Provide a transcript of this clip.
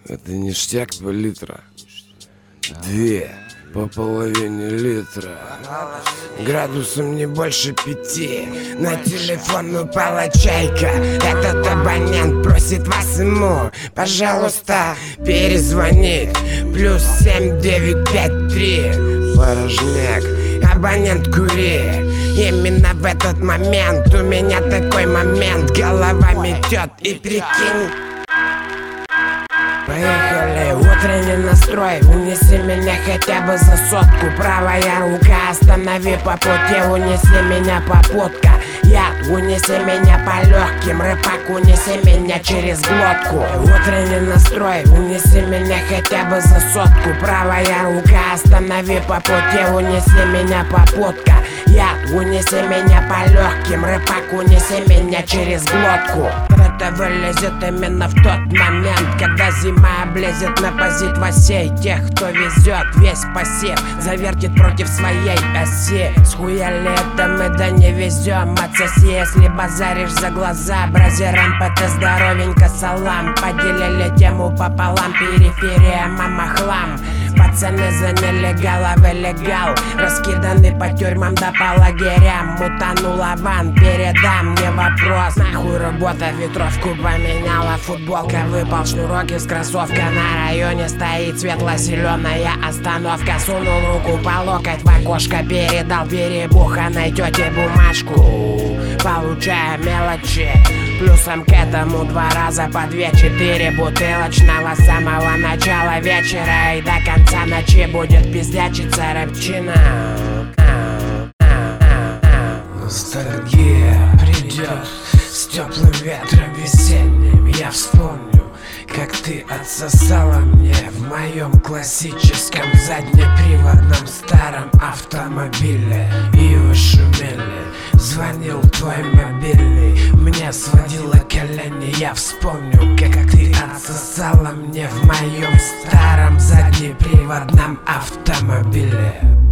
Это ништяк по литра. 2 по половине литра. Градусом не больше 5. На телефон упала чайка. Этот абонент просит вас ему, пожалуйста, перезвонить. +7 953. Порожняк, абонент кури. Именно в этот момент у меня такой момент. Голова метет и прикинь. Поехали, утренний настрой. Унеси меня хотя бы за 100. Правая рука, останови по пути. Унеси меня попутка. Яд, унеси меня по легким. Рыбак, унеси меня через глотку. Утренний настрой. Унеси меня хотя бы за 100. Правая рука, останови по пути. Унеси меня попутка. Яд, унеси меня по легким. Рыбак, унеси меня через глотку. Это вылезет именно в тот момент, когда зима облезет на позит восей. Тех, кто везет, весь пассив завертит против своей оси. Схуяли это мы, да не везем. Отсоси, если базаришь за глаза. Бразерам ПТ здоровенько салам. Поделили тему пополам. Периферия, мама, хлам. Пацаны заняли головы легал. Раскиданы по тюрьмам да по лагерям. Мутанула ван, передам, не вопрос. Нахуй работа, ветровку поменяла. Футболка выпал, шнурок из кроссовка. На районе стоит светло-зеленая остановка. Сунул руку по локоть в окошко. Передал перебуханной тете бумажку. Получая мелочи. Плюсом к этому 2 раза по 2-4 бутылочного. С самого начала вечера и до конца ночи будет пиздячиться рэпчина. Ностальгия придет с теплым ветром весенним. Я вспомню, как ты отсосала мне в моем классическом заднеприводном старом автомобиле. И вы шумели, звонил твой мобильный, мне сводило колени. Я вспомню, как ты отсосала мне в моем старом заднеприводном автомобиле.